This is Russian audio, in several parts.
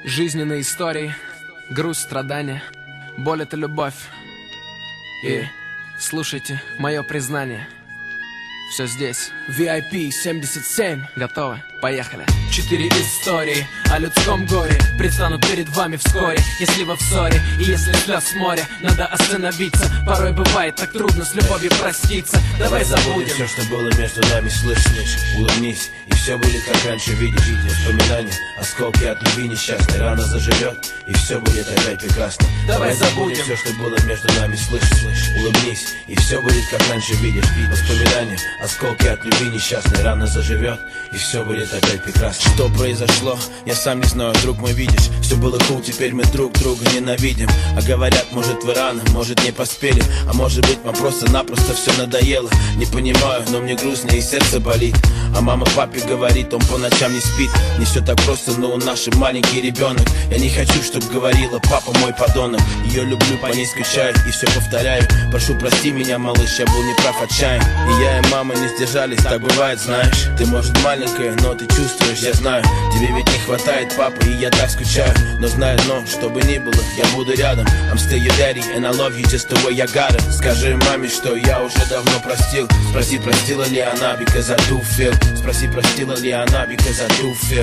Жизненные истории, грусть, страдания, боль — это любовь. И слушайте мое признание. Все здесь. VIP 77. Готовы? Поехали. 4 истории о людском горе предстанут перед вами вскоре. Если вы в ссоре и если слез море, надо остановиться. Порой бывает так трудно с любовью проститься. Давай забудем все, что было между нами, слышь, улыбнись, и все будет как раньше, видишь. Воспоминания, осколки от любви несчастной, рана заживет, и все будет опять прекрасно. Давай забудем все, что было между нами, слышь, улыбнись, и все будет как раньше, видишь. Воспоминания, осколки от любви несчастной, рана заживет, и все будет опять прекрасно. Что произошло, я сам не знаю, друг мой, видишь. Все было cool, теперь мы друг друга ненавидим. А говорят, может вы рано, может не поспели, а может быть вам просто-напросто все надоело. Не понимаю, но мне грустно и сердце болит. А мама папе говорит, он по ночам не спит. Не все так просто, но он наш маленький ребенок. Я не хочу, чтоб говорила, папа мой подонок. Ее люблю, по ней скучаю и все повторяю. Прошу, прости меня, малыш, я был неправ, отчаян. И я, и мама не сдержались, так бывает, знаешь. Ты, может, маленькая, но ты чувствуешь, я знаю. Тебе ведь не хватает папы, и я так скучаю. Но знаю одно, что бы ни было, я буду рядом. I'm still your daddy, and I love you just the way I got it. Скажи маме, что я уже давно простил. Спроси, простила ли она, because I do feel. Спроси, простила ли она, because I do feel.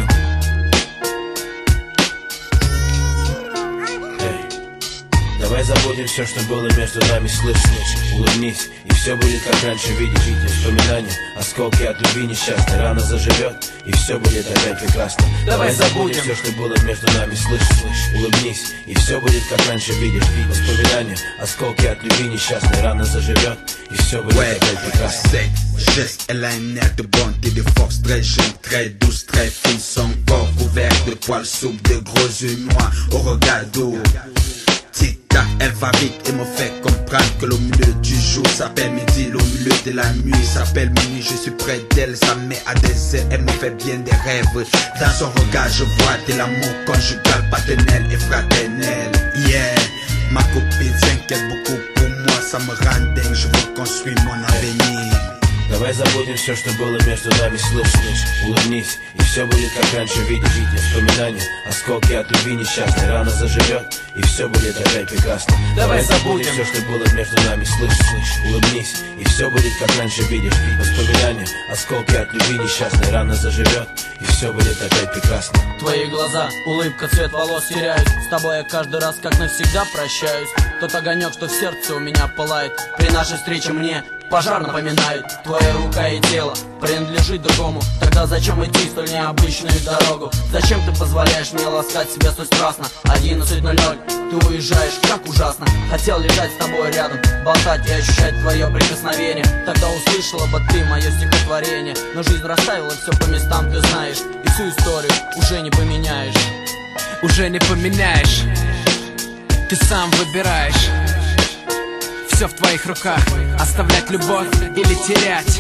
Давай забудем все, что было между нами, слышь, улыбнись, и все будет как раньше, видишь. Воспоминания, осколки от любви несчастной, рана заживет, и все будет опять прекрасно. Давай забудем все, что было между нами, слышь, улыбнись, и все будет как раньше, видишь. Воспоминания, осколки от любви несчастной, рана заживет, и все будет опять прекрасно. Geste, elle a un air de bonté, de force, très jeune, très douce, très fine. Son corps couvert de poils souples, de gros yeux noirs au regard doux. Tic-tac, elle va vite et me fait comprendre que le milieu du jour s'appelle midi, le milieu de la nuit s'appelle minuit. Je suis près d'elle, ça met à des ailes, elle me fait bien des rêves. Dans son regard je vois de l'amour conjugal, paternel et fraternel. Yeah, ma copine s'inquiète beaucoup pour moi, ça me rend dingue, je veux construire mon avenir. Давай забудем все, что было между нами, слышь, улыбнись, и все будет как раньше, видишь. Воспоминания, осколки от любви несчастной, рана заживет, и все будет опять прекрасно. Давай забудем все, что было между нами, слышь, улыбнись, и все будет как раньше, видишь. Воспоминания, осколки от любви несчастной, рана заживет, и все будет опять прекрасно. Твои глаза, улыбка, цвет волос теряюсь. С тобой я каждый раз как навсегда прощаюсь. Тот огонек, что в сердце у меня пылает, при нашей встрече мне пожар напоминает. Твоя рука и тело принадлежит другому. Тогда зачем идти столь необычную дорогу? Зачем ты позволяешь мне ласкать себя столь страстно? 11:00, ты уезжаешь, как ужасно. Хотел лежать с тобой рядом, болтать и ощущать твое прикосновение. Тогда услышала бы ты мое стихотворение. Но жизнь расставила все по местам, ты знаешь. И всю историю уже не поменяешь. Уже не поменяешь. Ты сам выбираешь. Все в твоих руках. Оставлять любовь или терять,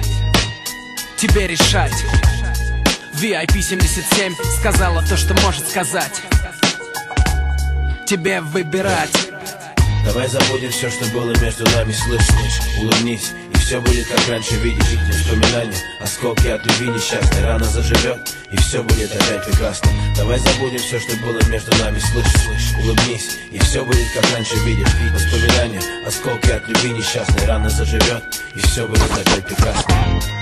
тебе решать. VIP 77 сказала то, что может сказать. Тебе выбирать. Давай забудем все, что было между нами, слышь, улыбнись, и все будет как раньше, видишь. Воспоминания, осколки от любви несчастной, рана заживет, и все будет опять прекрасно. Давай забудем все, что было между нами, слышь, улыбнись, и все будет как раньше, видишь. Воспоминания, осколки от любви несчастной, рана заживет, и все будет опять прекрасно.